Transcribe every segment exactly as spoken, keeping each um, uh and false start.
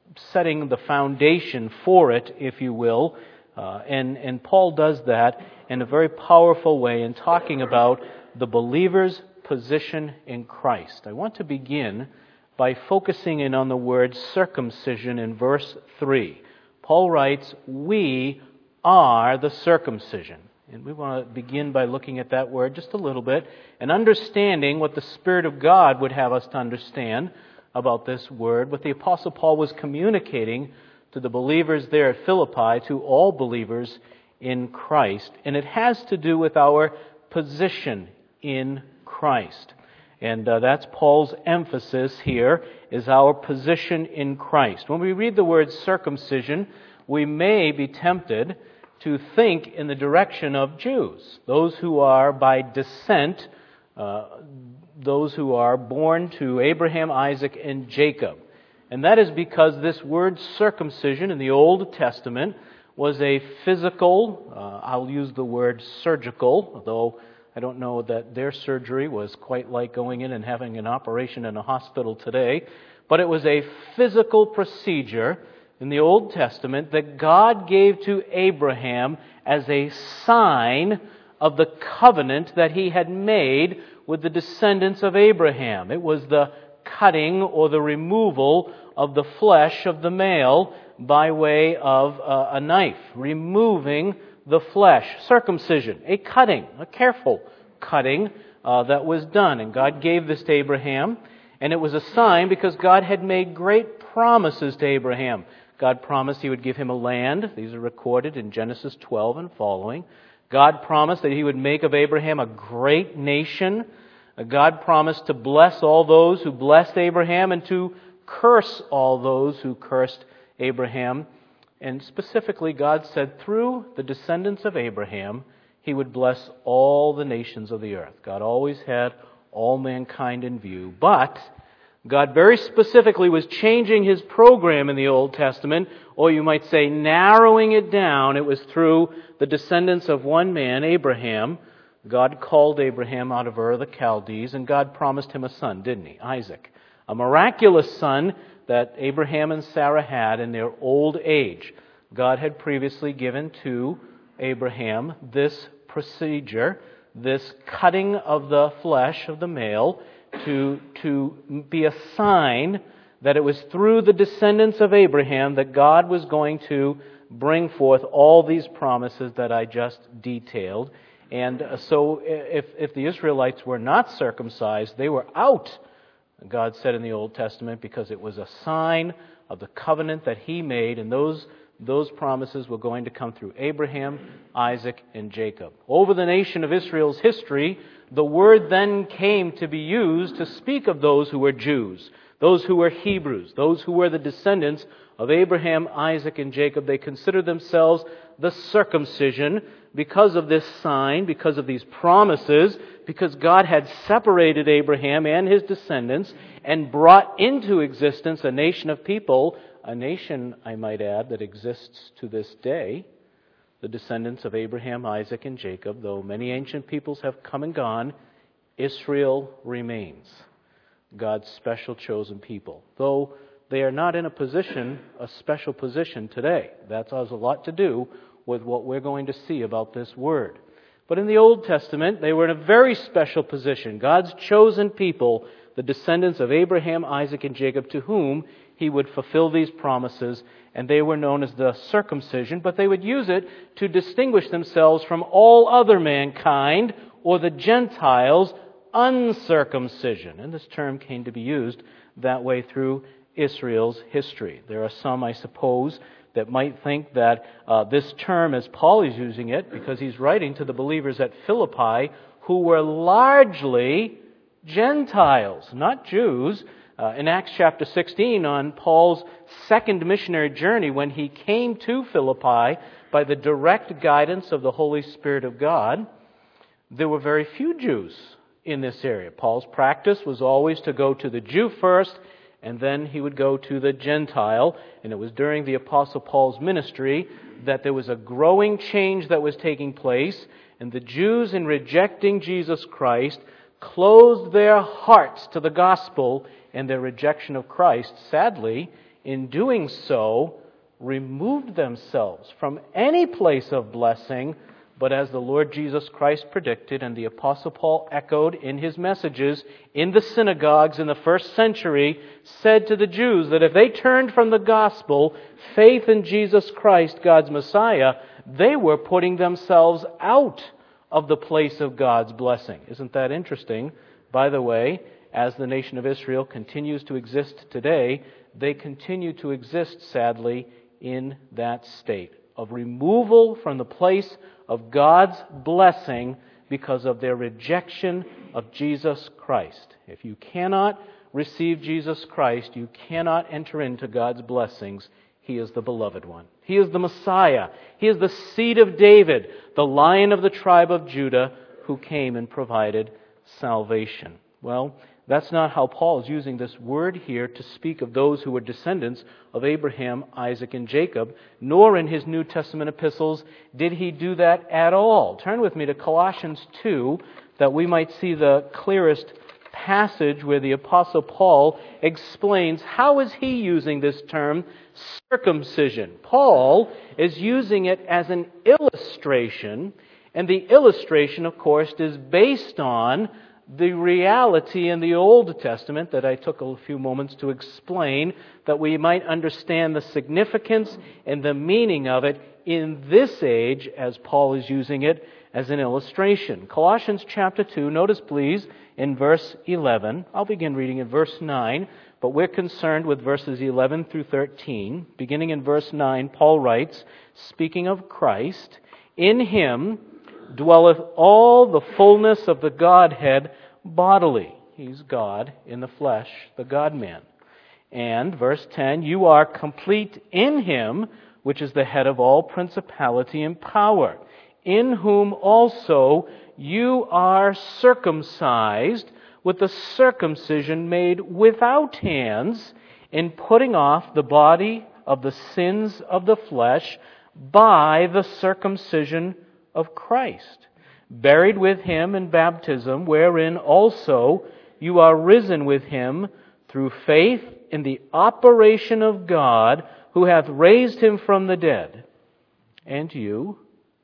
setting the foundation for it, if you will. Uh, and, and Paul does that in a very powerful way in talking about the believer's position in Christ. I want to begin by focusing in on the word circumcision in verse three. Paul writes, "We are the circumcision." And we want to begin by looking at that word just a little bit and understanding what the Spirit of God would have us to understand about this word, what the Apostle Paul was communicating to the believers there at Philippi, to all believers in Christ. And it has to do with our position in Christ. And uh, that's Paul's emphasis here, is our position in Christ. When we read the word circumcision, we may be tempted to think in the direction of Jews, those who are by descent, uh, those who are born to Abraham, Isaac, and Jacob. And that is because this word circumcision in the Old Testament was a physical, uh, I'll use the word surgical, although I don't know that their surgery was quite like going in and having an operation in a hospital today, but it was a physical procedure in the Old Testament that God gave to Abraham as a sign of the covenant that he had made with the descendants of Abraham. It was the cutting or the removal of the flesh of the male by way of uh, a knife, removing the flesh, circumcision, a cutting, a careful cutting uh, that was done. And God gave this to Abraham, and it was a sign because God had made great promises to Abraham. God promised He would give him a land. These are recorded in Genesis twelve and following. God promised that He would make of Abraham a great nation. God promised to bless all those who blessed Abraham and to curse all those who cursed Abraham. And specifically, God said through the descendants of Abraham, He would bless all the nations of the earth. God always had all mankind in view. But God very specifically was changing His program in the Old Testament, or you might say narrowing it down. It was through the descendants of one man, Abraham. God called Abraham out of Ur of the Chaldees, and God promised him a son, didn't He? Isaac. A miraculous son that Abraham and Sarah had in their old age. God had previously given to Abraham this procedure, this cutting of the flesh of the male, to, to be a sign that it was through the descendants of Abraham that God was going to bring forth all these promises that I just detailed. And so if, if the Israelites were not circumcised, they were out, God said in the Old Testament, because it was a sign of the covenant that He made, and those, those promises were going to come through Abraham, Isaac, and Jacob. Over the nation of Israel's history, the word then came to be used to speak of those who were Jews, those who were Hebrews, those who were the descendants of Abraham, Isaac, and Jacob. They considered themselves the circumcision because of this sign, because of these promises, because God had separated Abraham and his descendants and brought into existence a nation of people, a nation, I might add, that exists to this day, the descendants of Abraham, Isaac, and Jacob. Though many ancient peoples have come and gone, Israel remains God's special chosen people. Though they are not in a position, a special position today. That has a lot to do with what we're going to see about this word. But in the Old Testament, they were in a very special position. God's chosen people, the descendants of Abraham, Isaac, and Jacob, to whom He would fulfill these promises, and they were known as the circumcision, but they would use it to distinguish themselves from all other mankind, or the Gentiles, uncircumcision. And this term came to be used that way through Israel's history. There are some, I suppose, that might think that uh, this term, as Paul is using it, because he's writing to the believers at Philippi, who were largely Gentiles, not Jews. Uh, in Acts chapter sixteen, on Paul's second missionary journey, when he came to Philippi by the direct guidance of the Holy Spirit of God, there were very few Jews in this area. Paul's practice was always to go to the Jew first, and then he would go to the Gentile. And it was during the Apostle Paul's ministry that there was a growing change that was taking place. And the Jews, in rejecting Jesus Christ, closed their hearts to the gospel, and their rejection of Christ, sadly, in doing so, removed themselves from any place of blessing, but as the Lord Jesus Christ predicted and the Apostle Paul echoed in his messages in the synagogues in the first century, said to the Jews that if they turned from the gospel, faith in Jesus Christ, God's Messiah, they were putting themselves out of the place of God's blessing. Isn't that interesting? By the way, as the nation of Israel continues to exist today, they continue to exist, sadly, in that state of removal from the place of God's blessing because of their rejection of Jesus Christ. If you cannot receive Jesus Christ, you cannot enter into God's blessings. He is the beloved one. He is the Messiah. He is the seed of David, the Lion of the tribe of Judah, who came and provided salvation. Well, that's not how Paul is using this word here to speak of those who were descendants of Abraham, Isaac, and Jacob, nor in his New Testament epistles did he do that at all. Turn with me to Colossians two, that we might see the clearest passage where the Apostle Paul explains how is he using this term circumcision. Paul is using it as an illustration, and the illustration, of course, is based on the reality in the Old Testament that I took a few moments to explain, that we might understand the significance and the meaning of it in this age as Paul is using it as an illustration. Colossians chapter two, notice please in verse eleven. I'll begin reading in verse nine, but we're concerned with verses eleven through thirteen. Beginning in verse nine, Paul writes, speaking of Christ, "In him dwelleth all the fullness of the Godhead bodily." He's God in the flesh, the God-man. And verse ten, "You are complete in him, which is the head of all principality and power, in whom also you are circumcised with the circumcision made without hands, in putting off the body of the sins of the flesh by the circumcision of Christ, buried with him in baptism, wherein also you are risen with him through faith in the operation of God, who hath raised him from the dead. And you,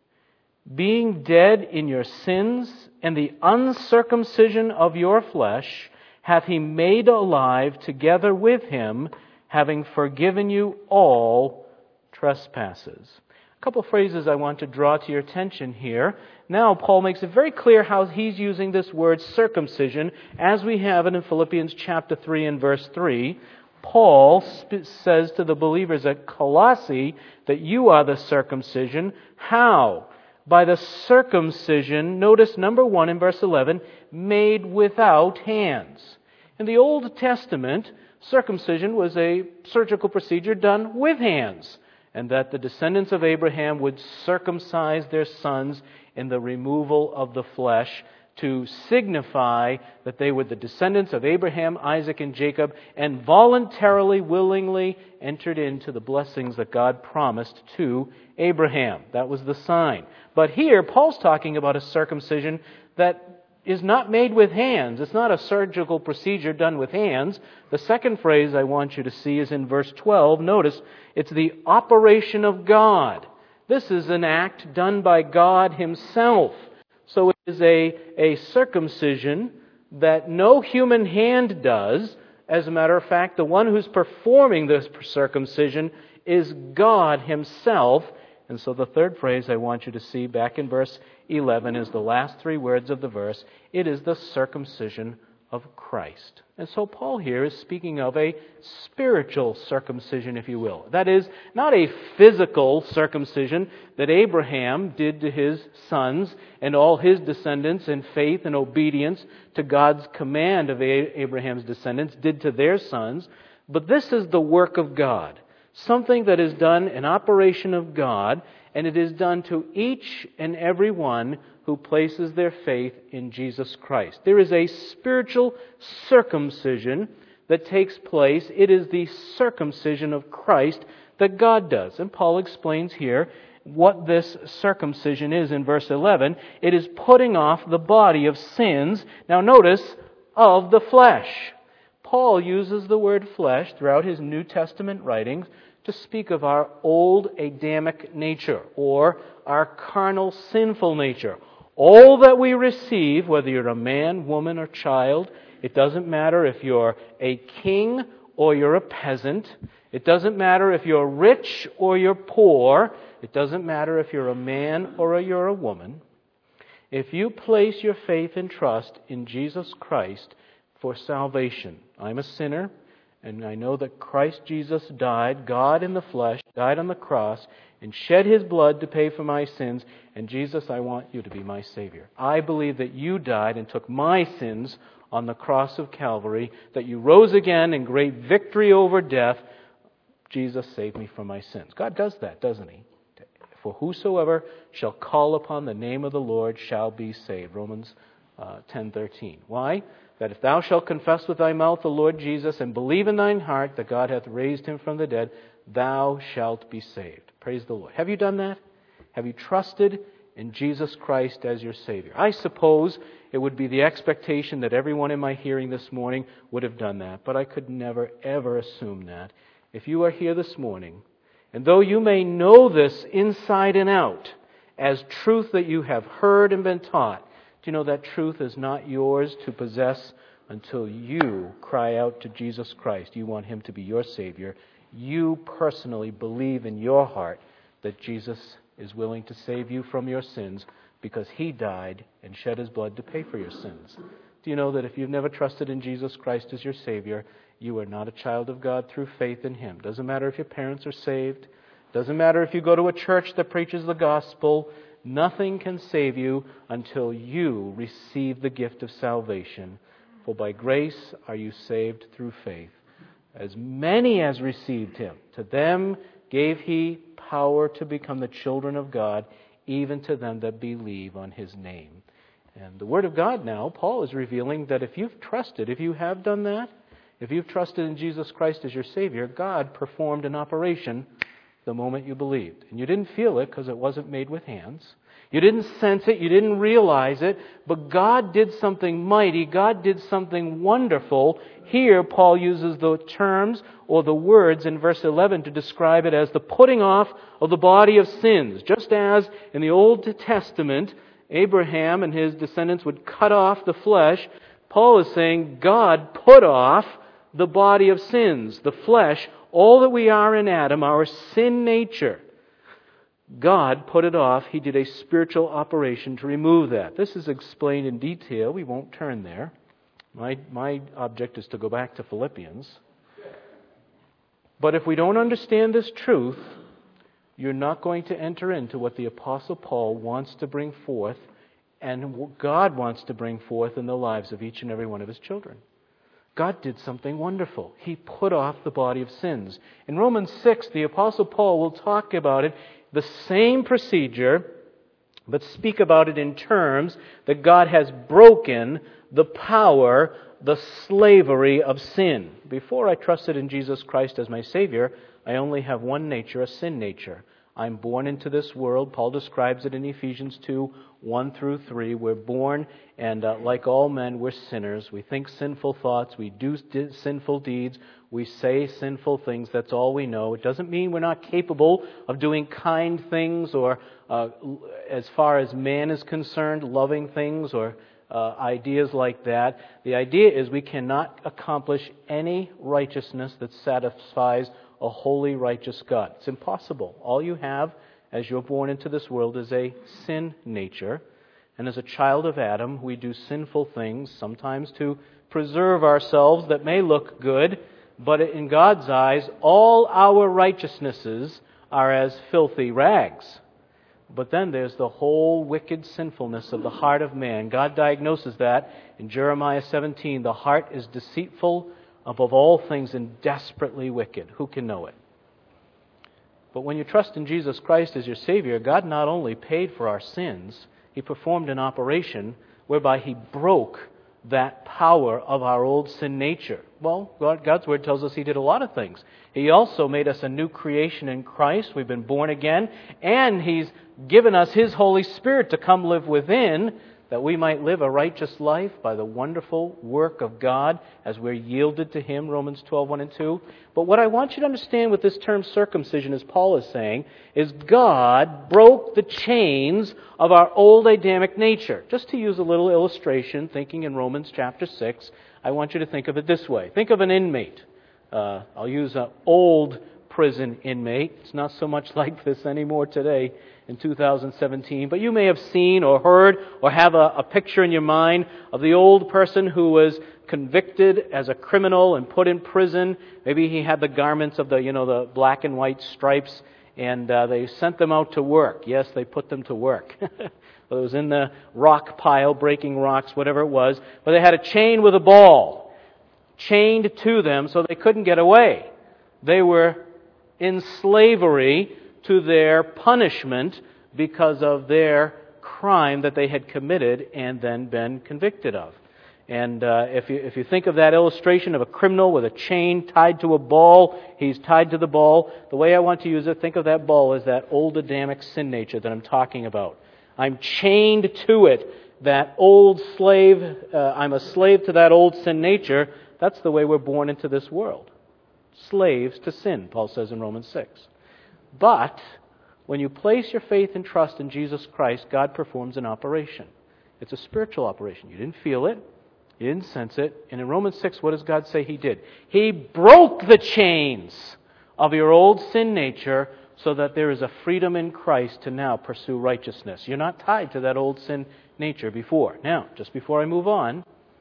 being dead in your sins and the uncircumcision of your flesh, hath he made alive together with him, having forgiven you all trespasses." A couple of phrases I want to draw to your attention here. Now, Paul makes it very clear how he's using this word circumcision, as we have it in Philippians chapter three and verse three. Paul sp- says to the believers at Colossae that you are the circumcision. How? By the circumcision, notice number one in verse eleven, made without hands. In the Old Testament, circumcision was a surgical procedure done with hands, and that the descendants of Abraham would circumcise their sons in the removal of the flesh to signify that they were the descendants of Abraham, Isaac, and Jacob, and voluntarily, willingly entered into the blessings that God promised to Abraham. That was the sign. But here, Paul's talking about a circumcision that is not made with hands. It's not a surgical procedure done with hands. The second phrase I want you to see is in verse twelve. Notice, it's the operation of God. This is an act done by God himself. So it is a, a circumcision that no human hand does. As a matter of fact, the one who's performing this circumcision is God himself. And so the third phrase I want you to see back in verse eleven is the last three words of the verse. It is the circumcision of Christ. And so Paul here is speaking of a spiritual circumcision, if you will. That is, not a physical circumcision that Abraham did to his sons and all his descendants in faith and obedience to God's command of Abraham's descendants did to their sons. But this is the work of God. Something that is done, an operation of God, and it is done to each and every one who places their faith in Jesus Christ. There is a spiritual circumcision that takes place. It is the circumcision of Christ that God does. And Paul explains here what this circumcision is in verse eleven. It is putting off the body of sins. Now notice, of the flesh. Paul uses the word flesh throughout his New Testament writings to speak of our old Adamic nature, or our carnal sinful nature. All that we receive, whether you're a man, woman, or child, it doesn't matter if you're a king or you're a peasant. It doesn't matter if you're rich or you're poor. It doesn't matter if you're a man or you're a woman. If you place your faith and trust in Jesus Christ for salvation, I'm a sinner, and I know that Christ Jesus died, God in the flesh, died on the cross, and shed His blood to pay for my sins. And Jesus, I want you to be my Savior. I believe that you died and took my sins on the cross of Calvary, that you rose again in great victory over death. Jesus, save me from my sins. God does that, doesn't He? For whosoever shall call upon the name of the Lord shall be saved. Romans uh, ten thirteen. Why? That if thou shalt confess with thy mouth the Lord Jesus and believe in thine heart that God hath raised Him from the dead, thou shalt be saved. Praise the Lord. Have you done that? Have you trusted in Jesus Christ as your Savior? I suppose it would be the expectation that everyone in my hearing this morning would have done that, but I could never, ever assume that. If you are here this morning, and though you may know this inside and out as truth that you have heard and been taught, do you know that truth is not yours to possess until you cry out to Jesus Christ? You want Him to be your Savior. You personally believe in your heart that Jesus is willing to save you from your sins because He died and shed His blood to pay for your sins. Do you know that if you've never trusted in Jesus Christ as your Savior, you are not a child of God through faith in Him? Doesn't matter if your parents are saved. Doesn't matter if you go to a church that preaches the gospel. Nothing can save you until you receive the gift of salvation. For by grace are you saved through faith. As many as received Him, to them gave He power to become the children of God, even to them that believe on His name. And the Word of God now, Paul is revealing that if you've trusted, if you have done that, if you've trusted in Jesus Christ as your Savior, God performed an operation the moment you believed. And you didn't feel it because it wasn't made with hands. You didn't sense it. You didn't realize it. But God did something mighty. God did something wonderful. Here, Paul uses the terms or the words in verse eleven to describe it as the putting off of the body of sins. Just as in the Old Testament, Abraham and his descendants would cut off the flesh, Paul is saying God put off the body of sins, the flesh, all that we are in Adam, our sin nature. God put it off. He did a spiritual operation to remove that. This is explained in detail. We won't turn there. My, my object is to go back to Philippians. But if we don't understand this truth, you're not going to enter into what the Apostle Paul wants to bring forth and what God wants to bring forth in the lives of each and every one of His children. God did something wonderful. He put off the body of sins. In Romans six, the Apostle Paul will talk about it, the same procedure, but speak about it in terms that God has broken the power, the slavery of sin. Before I trusted in Jesus Christ as my Savior, I only have one nature, a sin nature. I'm born into this world. Paul describes it in Ephesians two, one through three. We're born, and uh, like all men, we're sinners. We think sinful thoughts. We do d- sinful deeds. We say sinful things. That's all we know. It doesn't mean we're not capable of doing kind things or, uh, as far as man is concerned, loving things or uh, ideas like that. The idea is we cannot accomplish any righteousness that satisfies a holy, righteous God. It's impossible. All you have as you're born into this world is a sin nature. And as a child of Adam, we do sinful things, sometimes to preserve ourselves that may look good, but in God's eyes, all our righteousnesses are as filthy rags. But then there's the whole wicked sinfulness of the heart of man. God diagnoses that in Jeremiah seventeen. The heart is deceitful above all things and desperately wicked. Who can know it? But when you trust in Jesus Christ as your Savior, God not only paid for our sins, He performed an operation whereby He broke that power of our old sin nature. Well, God, God's Word tells us He did a lot of things. He also made us a new creation in Christ. We've been born again. And He's given us His Holy Spirit to come live within. that we might live a righteous life by the wonderful work of God as we're yielded to Him, Romans twelve, one and two. But what I want you to understand with this term circumcision, as Paul is saying, is God broke the chains of our old Adamic nature. Just to use a little illustration, thinking in Romans chapter six, I want you to think of it this way. Think of an inmate. Uh, I'll use an old prison inmate. It's not so much like this anymore today in two thousand seventeen, but you may have seen or heard or have a, a picture in your mind of the old person who was convicted as a criminal and put in prison. Maybe he had the garments of the, you know, the black and white stripes, and uh, they sent them out to work. Yes, they put them to work. It was in the rock pile, breaking rocks, whatever it was, but they had a chain with a ball chained to them so they couldn't get away. They were in slavery to their punishment because of their crime that they had committed and then been convicted of. And uh, if you if you think of that illustration of a criminal with a chain tied to a ball, he's tied to the ball. The way I want to use it, think of that ball as that old Adamic sin nature that I'm talking about. I'm chained to it, that old slave. Uh, I'm a slave to that old sin nature. That's the way we're born into this world. Slaves to sin, Paul says in Romans six. But when you place your faith and trust in Jesus Christ, God performs an operation. It's a spiritual operation. You didn't feel it. You didn't sense it. And in Romans six, what does God say He did? He broke the chains of your old sin nature so that there is a freedom in Christ to now pursue righteousness. You're not tied to that old sin nature before. Now, just before I move on,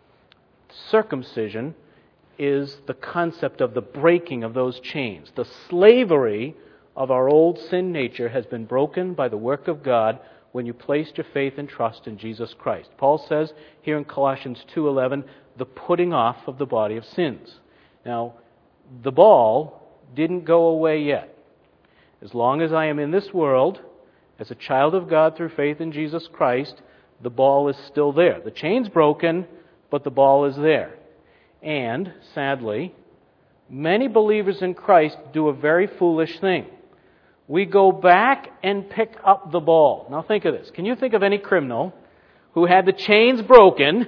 circumcision is the concept of the breaking of those chains. The slavery of our old sin nature has been broken by the work of God when you placed your faith and trust in Jesus Christ. Paul says here in Colossians two eleven, the putting off of the body of sins. Now, the ball didn't go away yet. As long as I am in this world, as a child of God through faith in Jesus Christ, the ball is still there. The chain's broken, but the ball is there. And, sadly, many believers in Christ do a very foolish thing. We go back and pick up the ball. Now think of this. Can you think of any criminal who had the chains broken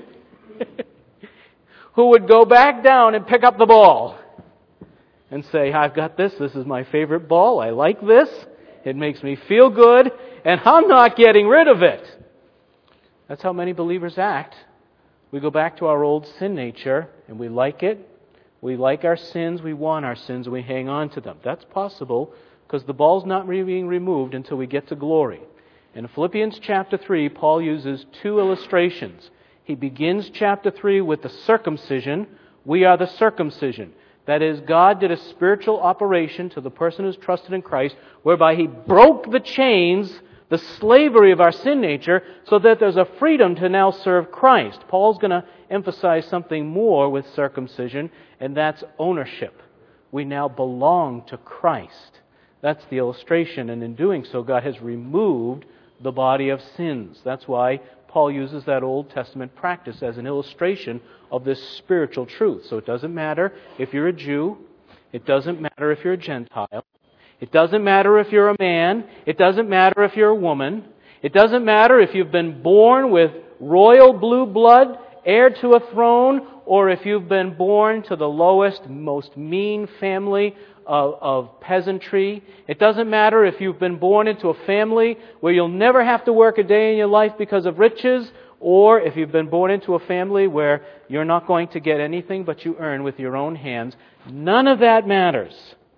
who would go back down and pick up the ball and say, I've got this. This is my favorite ball. I like this. It makes me feel good. And I'm not getting rid of it. That's how many believers act. We go back to our old sin nature and we like it. We like our sins. We want our sins and we hang on to them. That's possible because the ball's not being removed until we get to glory. In Philippians chapter three, Paul uses two illustrations. He begins chapter three with the circumcision. We are the circumcision. That is, God did a spiritual operation to the person who's trusted in Christ, whereby He broke the chains, the slavery of our sin nature, so that there's a freedom to now serve Christ. Paul's going to emphasize something more with circumcision, and that's ownership. We now belong to Christ. That's the illustration, and in doing so, God has removed the body of sins. That's why Paul uses that Old Testament practice as an illustration of this spiritual truth. So it doesn't matter if you're a Jew. It doesn't matter if you're a Gentile. It doesn't matter if you're a man. It doesn't matter if you're a woman. It doesn't matter if you've been born with royal blue blood, heir to a throne, or if you've been born to the lowest, most mean family of, of peasantry. It doesn't matter if you've been born into a family where you'll never have to work a day in your life because of riches, or if you've been born into a family where you're not going to get anything but you earn with your own hands. None of that matters.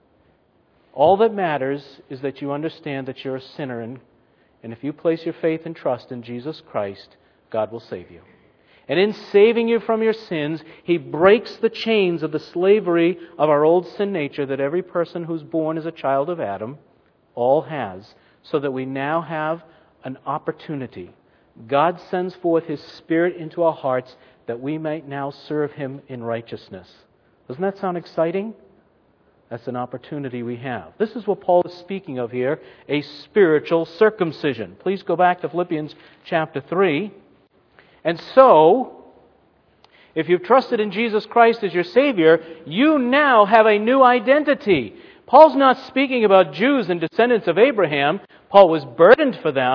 All that matters is that you understand that you're a sinner, and, and if you place your faith and trust in Jesus Christ, God will save you. And in saving you from your sins, He breaks the chains of the slavery of our old sin nature that every person who's born as a child of Adam all has, so that we now have an opportunity. God sends forth His Spirit into our hearts that we might now serve Him in righteousness. Doesn't that sound exciting? That's an opportunity we have. This is what Paul is speaking of here, a spiritual circumcision. Please go back to Philippians chapter three. And so, if you've trusted in Jesus Christ as your Savior, you now have a new identity. Paul's not speaking about Jews and descendants of Abraham. Paul was burdened for them,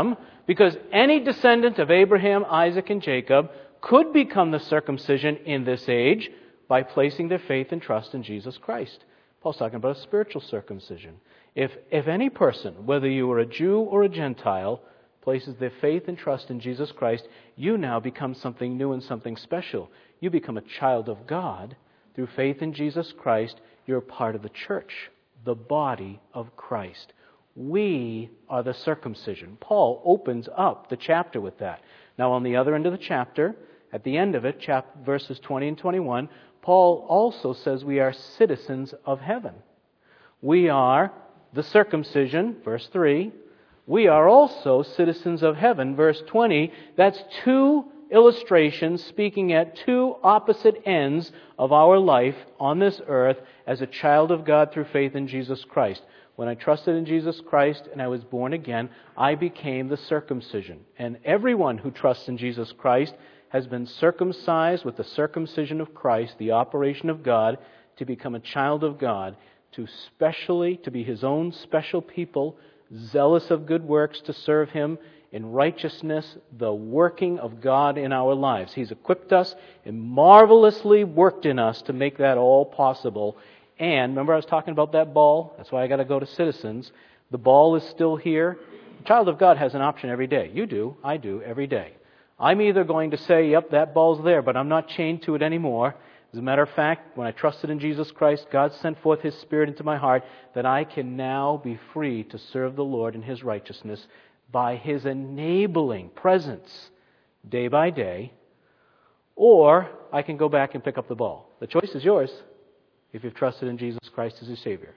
Because any descendant of Abraham, Isaac, and Jacob could become the circumcision in this age by placing their faith and trust in Jesus Christ. Paul's talking about a spiritual circumcision. If, if any person, whether you are a Jew or a Gentile, places their faith and trust in Jesus Christ, you now become something new and something special. You become a child of God. Through faith in Jesus Christ, you're a part of the church, the body of Christ. We are the circumcision. Paul opens up the chapter with that. Now, on the other end of the chapter, at the end of it, chap- verses twenty and twenty-one, Paul also says we are citizens of heaven. We are the circumcision, verse three. We are also citizens of heaven, verse twenty. That's two illustrations speaking at two opposite ends of our life on this earth as a child of God through faith in Jesus Christ. When I trusted in Jesus Christ and I was born again, I became the circumcision. And everyone who trusts in Jesus Christ has been circumcised with the circumcision of Christ, the operation of God, to become a child of God, to specially, to be His own special people, zealous of good works to serve Him in righteousness, the working of God in our lives. He's equipped us and marvelously worked in us to make that all possible. And remember I was talking about that ball? That's why I got to go to citizens. The ball is still here. The child of God has an option every day. You do. I do every day. I'm either going to say, yep, that ball's there, but I'm not chained to it anymore. As a matter of fact, when I trusted in Jesus Christ, God sent forth His Spirit into my heart that I can now be free to serve the Lord in His righteousness by His enabling presence day by day. Or I can go back and pick up the ball. The choice is yours if you've trusted in Jesus Christ as your Savior.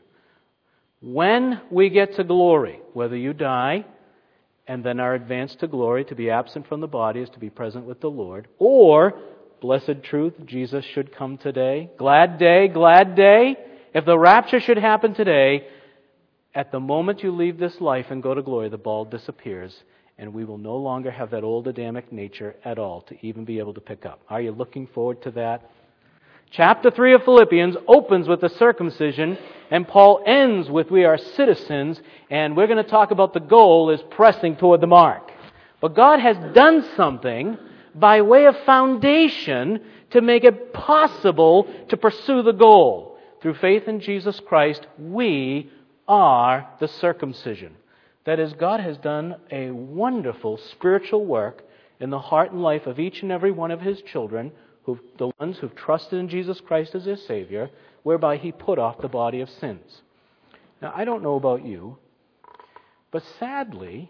When we get to glory, whether you die and then are advanced to glory, to be absent from the body is to be present with the Lord, or blessed truth, Jesus should come today. Glad day, glad day. If the rapture should happen today, at the moment you leave this life and go to glory, the ball disappears, and we will no longer have that old Adamic nature at all to even be able to pick up. Are you looking forward to that? Chapter three of Philippians opens with the circumcision, and Paul ends with we are citizens, and we're going to talk about the goal is pressing toward the mark. But God has done something by way of foundation to make it possible to pursue the goal. Through faith in Jesus Christ, we are the circumcision. That is, God has done a wonderful spiritual work in the heart and life of each and every one of His children, who, the ones who've trusted in Jesus Christ as their Savior, whereby He put off the body of sins. Now, I don't know about you, but sadly,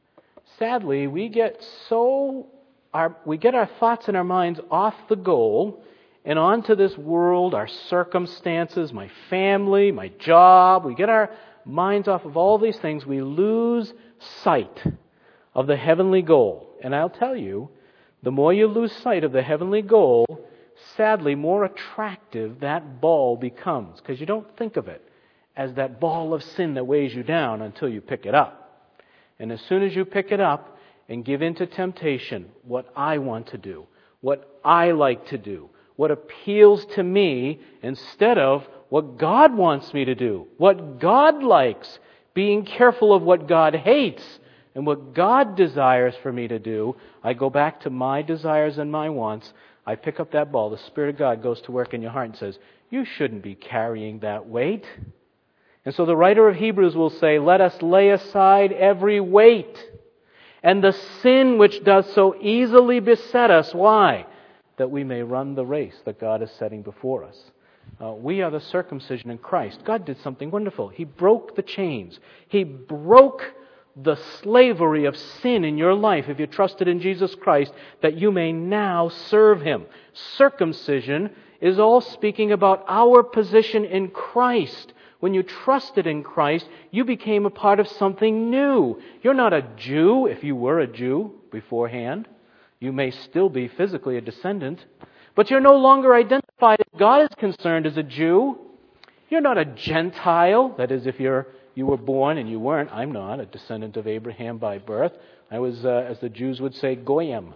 sadly, we get so, our, we get our thoughts and our minds off the goal and onto this world, our circumstances, my family, my job. We get our minds off of all these things. We lose sight of the heavenly goal. And I'll tell you, the more you lose sight of the heavenly goal, sadly, more attractive that ball becomes. Because you don't think of it as that ball of sin that weighs you down until you pick it up. And as soon as you pick it up and give in to temptation, what I want to do, what I like to do, what appeals to me, instead of what God wants me to do, what God likes, being careful of what God hates, and what God desires for me to do, I go back to my desires and my wants. I pick up that ball. The Spirit of God goes to work in your heart and says, you shouldn't be carrying that weight. And so the writer of Hebrews will say, let us lay aside every weight and the sin which does so easily beset us. Why? That we may run the race that God is setting before us. Uh, we are the circumcision in Christ. God did something wonderful. He broke the chains. He broke the slavery of sin in your life if you trusted in Jesus Christ, that you may now serve Him. Circumcision is all speaking about our position in Christ. When you trusted in Christ, you became a part of something new. You're not a Jew if you were a Jew beforehand. You may still be physically a descendant, but you're no longer identified as God is concerned as a Jew. You're not a Gentile. That is, if you're you were born, and you weren't, I'm not, a descendant of Abraham by birth. I was, uh, as the Jews would say, Goyim,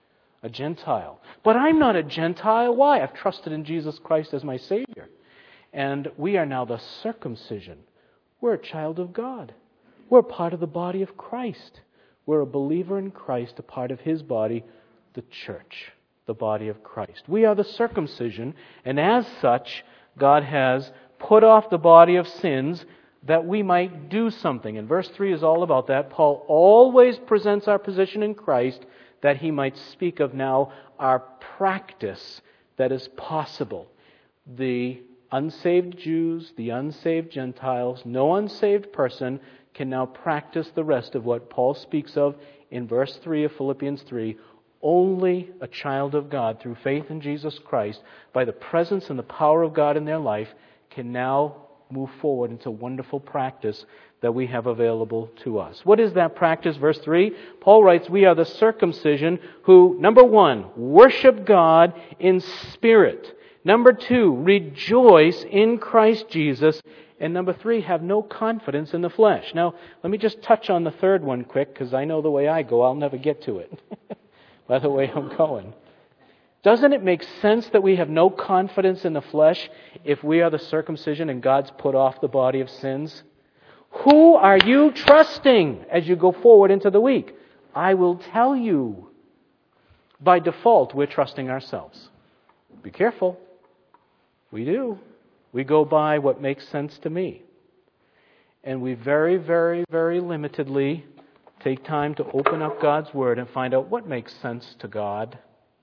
a Gentile. But I'm not a Gentile. Why? I've trusted in Jesus Christ as my Savior. And we are now the circumcision. We're a child of God. We're part of the body of Christ. We're a believer in Christ, a part of His body, the church, the body of Christ. We are the circumcision, and as such, God has put off the body of sins that we might do something. And verse three is all about that. Paul always presents our position in Christ that he might speak of now our practice that is possible. The unsaved Jews, the unsaved Gentiles, no unsaved person can now practice the rest of what Paul speaks of in verse three of Philippians three. Only a child of God, through faith in Jesus Christ, by the presence and the power of God in their life, can now move forward into wonderful practice that we have available to us. What is that practice? Verse three, Paul writes, we are the circumcision who, number one, worship God in spirit. Number two, rejoice in Christ Jesus. And number three, have no confidence in the flesh. Now, let me just touch on the third one quick, because I know the way I go, I'll never get to it. By the way I'm going. Doesn't it make sense that we have no confidence in the flesh if we are the circumcision and God's put off the body of sins? Who are you trusting as you go forward into the week? I will tell you. By default, we're trusting ourselves. Be careful. We do. We go by what makes sense to me. And we very, very, very limitedly take time to open up God's Word and find out what makes sense to God.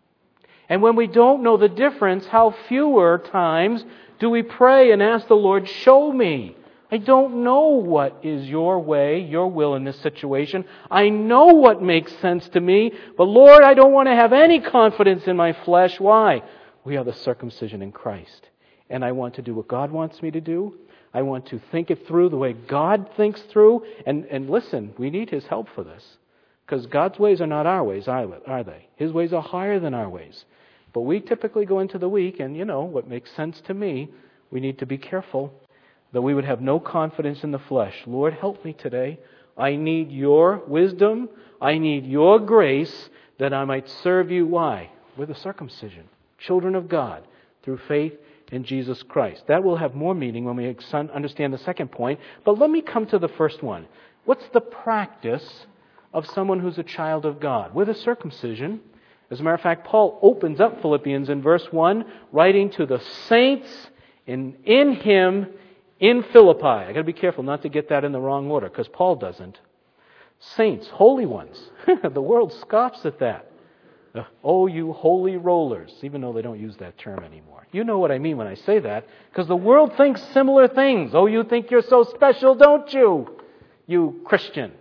And when we don't know the difference, how fewer times do we pray and ask the Lord, show me. I don't know what is your way, your will in this situation. I know what makes sense to me, but Lord, I don't want to have any confidence in my flesh. Why? We are the circumcision in Christ. And I want to do what God wants me to do. I want to think it through the way God thinks through. And, and listen, we need His help for this. Because God's ways are not our ways, are they? His ways are higher than our ways. But we typically go into the week, and you know, what makes sense to me, we need to be careful that we would have no confidence in the flesh. Lord, help me today. I need your wisdom. I need your grace that I might serve you. Why? We're the circumcision, children of God, through faith in Jesus Christ. That will have more meaning when we understand the second point. But let me come to the first one. What's the practice of someone who's a child of God? With a circumcision. As a matter of fact, Paul opens up Philippians in verse one, writing to the saints in, in Him in Philippi. I've got to be careful not to get that in the wrong order, because Paul doesn't. Saints, holy ones. The world scoffs at that. Uh, oh, you holy rollers, even though they don't use that term anymore. You know what I mean when I say that, because the world thinks similar things. Oh, you think you're so special, don't you? You Christian.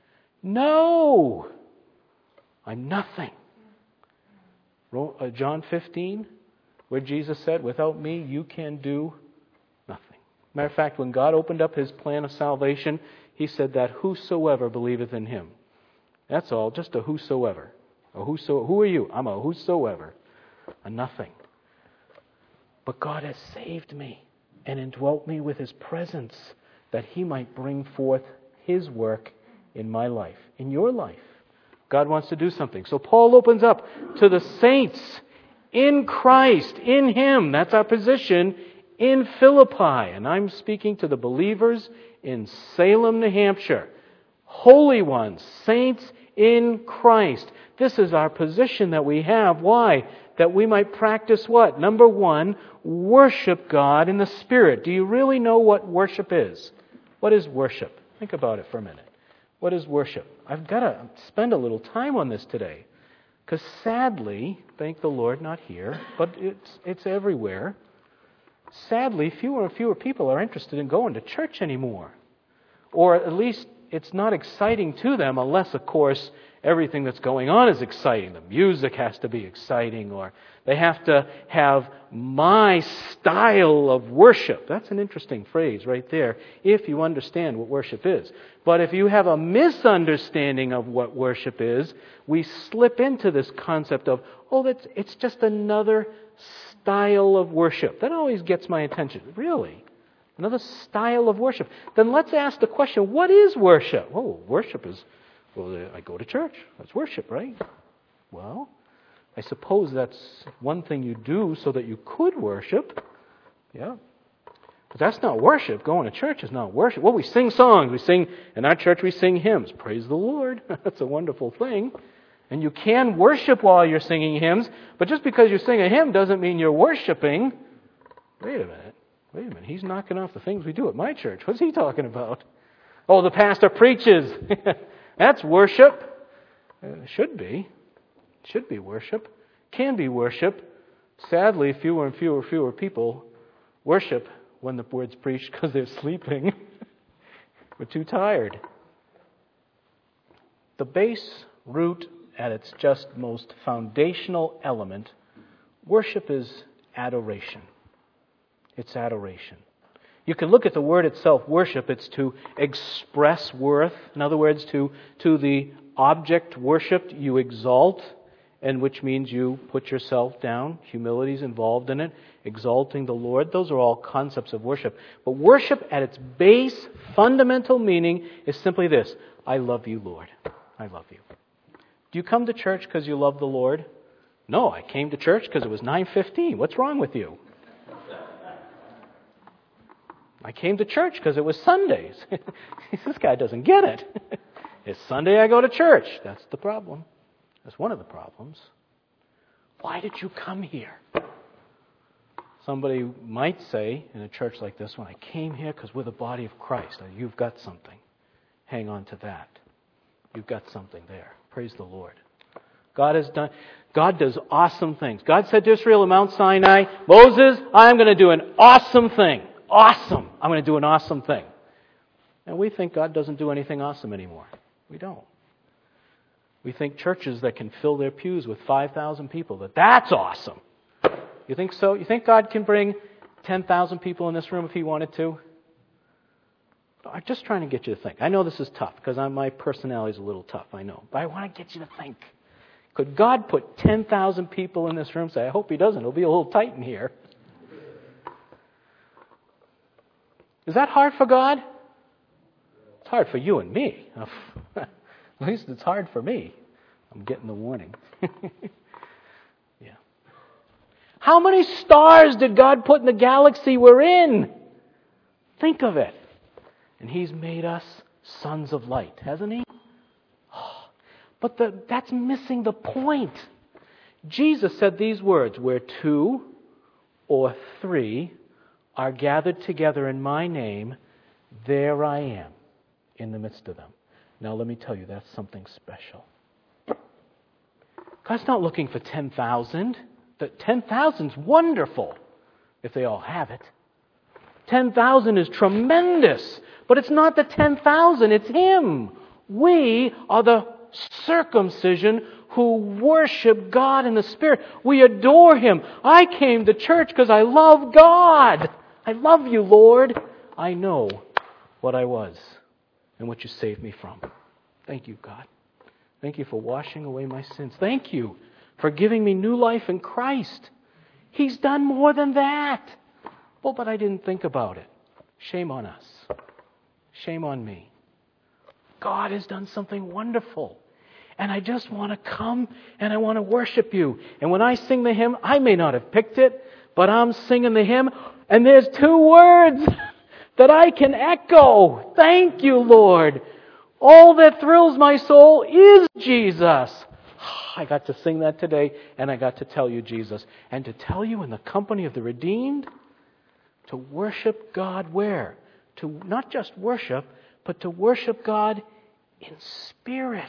No, I'm nothing. John fifteen, where Jesus said, without me, you can do nothing. Matter of fact, when God opened up His plan of salvation, He said that whosoever believeth in Him. That's all, just a whosoever. A whoso, who are you? I'm a whosoever. A nothing. But God has saved me and indwelt me with His presence that He might bring forth His work in my life, in your life. God wants to do something. So Paul opens up to the saints in Christ, in Him. That's our position in Philippi. And I'm speaking to the believers in Salem, New Hampshire. Holy ones, saints in Christ. This is our position that we have. Why? That we might practice what? Number one, worship God in the Spirit. Do you really know what worship is? What is worship? Think about it for a minute. What is worship? I've got to spend a little time on this today. Because sadly, thank the Lord, not here, but it's it's everywhere. Sadly, fewer and fewer people are interested in going to church anymore. Or at least it's not exciting to them unless, of course, everything that's going on is exciting. The music has to be exciting, or they have to have my style of worship. That's an interesting phrase right there, if you understand what worship is. But if you have a misunderstanding of what worship is, we slip into this concept of, oh, that's it's just another style of worship. That always gets my attention. Really? Another style of worship. Then let's ask the question, what is worship? Oh, worship is, well, I go to church. That's worship, right? Well, I suppose that's one thing you do so that you could worship. Yeah. But that's not worship. Going to church is not worship. Well, we sing songs. We sing, in our church we sing hymns. Praise the Lord. That's a wonderful thing. And you can worship while you're singing hymns, but just because you sing a hymn doesn't mean you're worshiping. Wait a minute. Wait a minute. He's knocking off the things we do at my church. What's he talking about? Oh, the pastor preaches. That's worship. Uh, should be. Should be worship. Can be worship. Sadly, fewer and fewer and fewer people worship when the word's preached because they're sleeping. We're too tired. The base root at its just most foundational element, worship is adoration. It's adoration. You can look at the word itself, worship. It's to express worth. In other words, to, to the object worshipped, you exalt, and which means you put yourself down. Humility is involved in it. Exalting the Lord. Those are all concepts of worship. But worship at its base, fundamental meaning is simply this. I love you, Lord. I love you. Do you come to church because you love the Lord? No, I came to church because it was nine fifteen. What's wrong with you? I came to church because it was Sundays. This guy doesn't get it. It's Sunday I go to church. That's the problem. That's one of the problems. Why did you come here? Somebody might say in a church like this one, I came here because we're the body of Christ. You've got something. Hang on to that. You've got something there. Praise the Lord. God has done, God does awesome things. God said to Israel at Mount Sinai, Moses, I'm going to do an awesome thing. Awesome. I'm going to do an awesome thing. And we think God doesn't do anything awesome anymore. We don't. We think churches that can fill their pews with five thousand people, that that's awesome. You think so? You think God can bring ten thousand people in this room if He wanted to? I'm just trying to get you to think. I know this is tough because my personality is a little tough, I know. But I want to get you to think. Could God put ten thousand people in this room? Say, I hope He doesn't. It'll be a little tight in here. Is that hard for God? It's hard for you and me. At least it's hard for me. I'm getting the warning. Yeah. How many stars did God put in the galaxy we're in? Think of it. And He's made us sons of light, hasn't He? Oh, but the, that's missing the point. Jesus said these words, where two or three are gathered together in my name, there I am in the midst of them. Now let me tell you, that's something special. God's not looking for ten thousand. The ten thousand's wonderful if they all have it. ten thousand is tremendous, but it's not the ten thousand, it's Him. We are the circumcision who worship God in the Spirit. We adore Him. I came to church because I love God. I love you, Lord. I know what I was and what you saved me from. Thank you, God. Thank you for washing away my sins. Thank you for giving me new life in Christ. He's done more than that. Oh, but I didn't think about it. Shame on us. Shame on me. God has done something wonderful. And I just want to come and I want to worship you. And when I sing the hymn, I may not have picked it, but I'm singing the hymn, and there's two words that I can echo. Thank you, Lord. All that thrills my soul is Jesus. I got to sing that today, and I got to tell you Jesus. And to tell you in the company of the redeemed, to worship God where? To not just worship, but to worship God in spirit.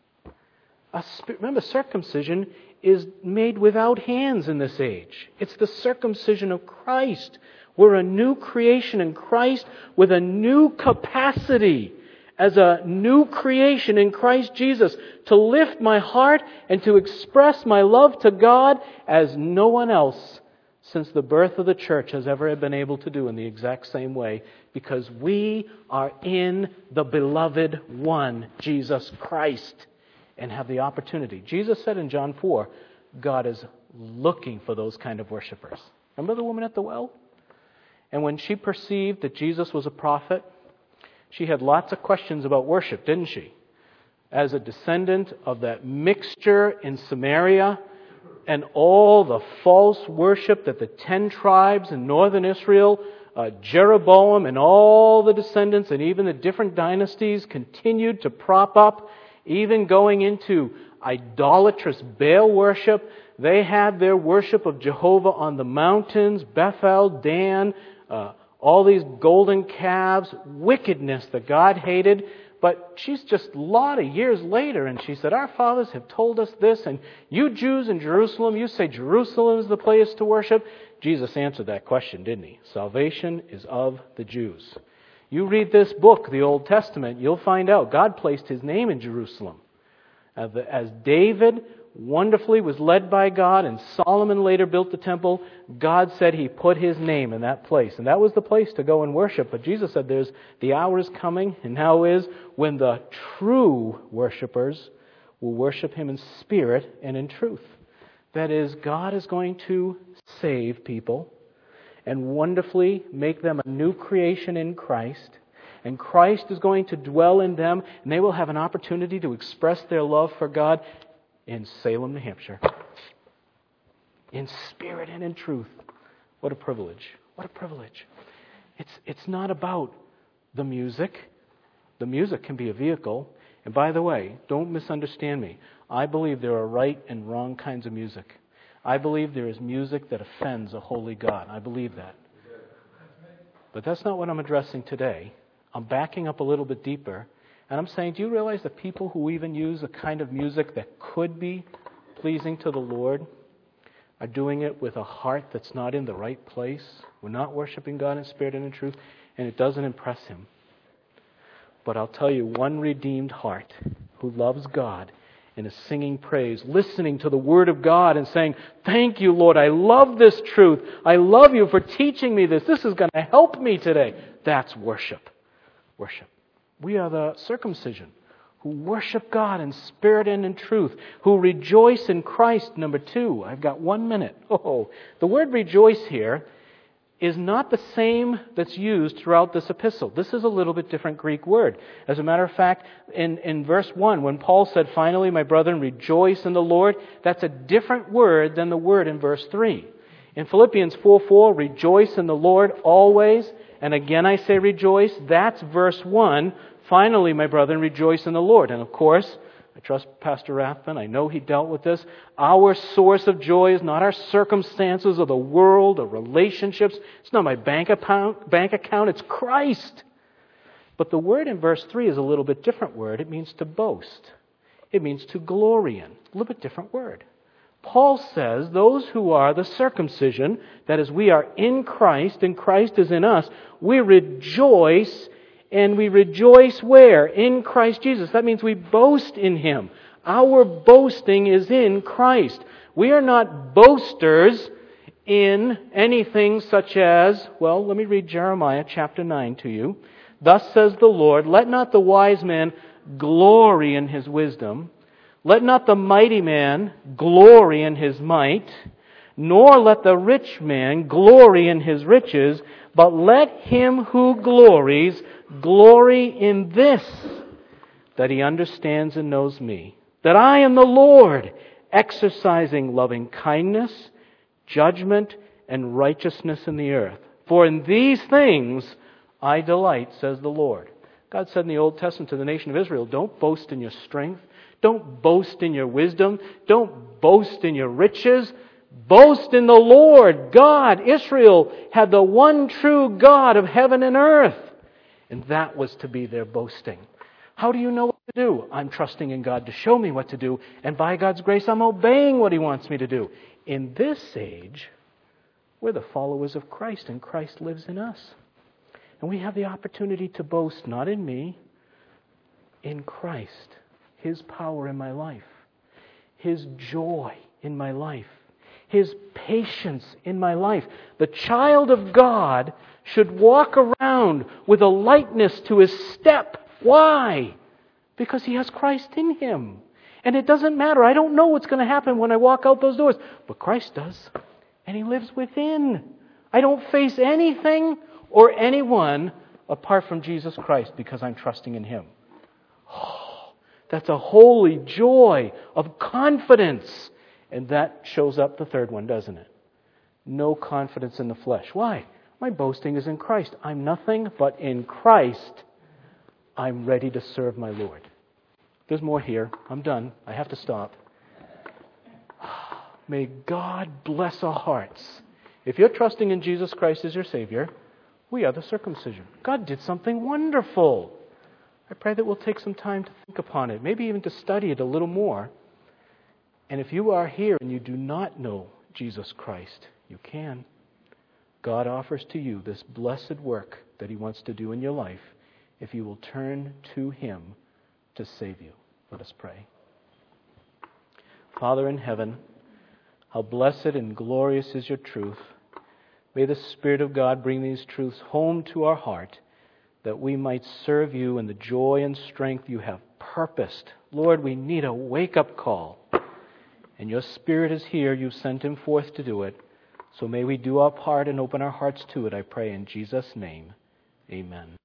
A spirit. Remember, circumcision is made without hands in this age. It's the circumcision of Christ. We're a new creation in Christ with a new capacity as a new creation in Christ Jesus to lift my heart and to express my love to God as no one else since the birth of the church has ever been able to do in the exact same way, because we are in the beloved one, Jesus Christ, and have the opportunity. Jesus said in John four, God is looking for those kind of worshipers. Remember the woman at the well? And when she perceived that Jesus was a prophet, she had lots of questions about worship, didn't she? As a descendant of that mixture in Samaria and all the false worship that the ten tribes in northern Israel uh, Jeroboam and all the descendants and even the different dynasties continued to prop up, even going into idolatrous Baal worship. They had their worship of Jehovah on the mountains, Bethel, Dan, uh, all these golden calves, wickedness that God hated. But she's just a lot of years later, and she said, our fathers have told us this, and you Jews in Jerusalem, you say Jerusalem is the place to worship. Jesus answered that question, didn't he? Salvation is of the Jews. You read this book, the Old Testament, you'll find out God placed His name in Jerusalem. As David wonderfully was led by God, and Solomon later built the temple, God said He put His name in that place. And that was the place to go and worship. But Jesus said there's the hour is coming, and now is, when the true worshipers will worship Him in spirit and in truth. That is, God is going to save people and wonderfully make them a new creation in Christ. And Christ is going to dwell in them, and they will have an opportunity to express their love for God in Salem, New Hampshire. In spirit and in truth. What a privilege. What a privilege. It's, it's not about the music. The music can be a vehicle. And by the way, don't misunderstand me. I believe there are right and wrong kinds of music. I believe there is music that offends a holy God. I believe that. But that's not what I'm addressing today. I'm backing up a little bit deeper, and I'm saying, do you realize that people who even use a kind of music that could be pleasing to the Lord are doing it with a heart that's not in the right place? We're not worshiping God in spirit and in truth, and it doesn't impress Him. But I'll tell you, one redeemed heart who loves God and is singing praise, listening to the Word of God and saying, thank you, Lord, I love this truth. I love you for teaching me this. This is going to help me today. That's worship. Worship. We are the circumcision who worship God in spirit and in truth, who rejoice in Christ. Number two, I've got one minute. Oh, the word rejoice here is not the same that's used throughout this epistle. This is a little bit different Greek word. As a matter of fact, in, in verse one, when Paul said, finally, my brethren, rejoice in the Lord, that's a different word than the word in verse three. In Philippians four four, rejoice in the Lord always. And again I say rejoice. That's verse one. Finally, my brethren, rejoice in the Lord. And of course, I trust Pastor Rathman. I know he dealt with this. Our source of joy is not our circumstances or the world or relationships. It's not my bank account. Bank account. It's Christ. But the word in verse three is a little bit different word. It means to boast. It means to glory in. A little bit different word. Paul says those who are the circumcision, that is, we are in Christ and Christ is in us, we rejoice, and we rejoice where? In Christ Jesus. That means we boast in Him. Our boasting is in Christ. We are not boasters in anything such as, well, let me read Jeremiah chapter nine to you. Thus says the Lord, let not the wise man glory in his wisdom, let not the mighty man glory in his might, nor let the rich man glory in his riches, but let him who glories glory in this, that he understands and knows me, that I am the Lord, exercising loving kindness, judgment, and righteousness in the earth. For in these things I delight, says the Lord. God said in the Old Testament to the nation of Israel, don't boast in your strength. Don't boast in your wisdom. Don't boast in your riches. Boast in the Lord God. Israel had the one true God of heaven and earth. And that was to be their boasting. How do you know what to do? I'm trusting in God to show me what to do. And by God's grace, I'm obeying what He wants me to do. In this age, we're the followers of Christ, and Christ lives in us. And we have the opportunity to boast not in me, in Christ. His power in my life, His joy in my life, His patience in my life. The child of God should walk around with a lightness to his step. Why? Because he has Christ in him. And it doesn't matter. I don't know what's going to happen when I walk out those doors, but Christ does. And He lives within. I don't face anything or anyone apart from Jesus Christ because I'm trusting in Him. Oh, that's a holy joy of confidence. And that shows up the third one, doesn't it? No confidence in the flesh. Why? My boasting is in Christ. I'm nothing, but in Christ, I'm ready to serve my Lord. There's more here. I'm done. I have to stop. May God bless our hearts. If you're trusting in Jesus Christ as your Savior, we are the circumcision. God did something wonderful. I pray that we'll take some time to think upon it, maybe even to study it a little more. And if you are here and you do not know Jesus Christ, you can. God offers to you this blessed work that He wants to do in your life if you will turn to Him to save you. Let us pray. Father in heaven, how blessed and glorious is your truth. May the Spirit of God bring these truths home to our heart, that we might serve you in the joy and strength you have purposed. Lord, we need a wake-up call. And your Spirit is here. You've sent Him forth to do it. So may we do our part and open our hearts to it, I pray in Jesus' name. Amen.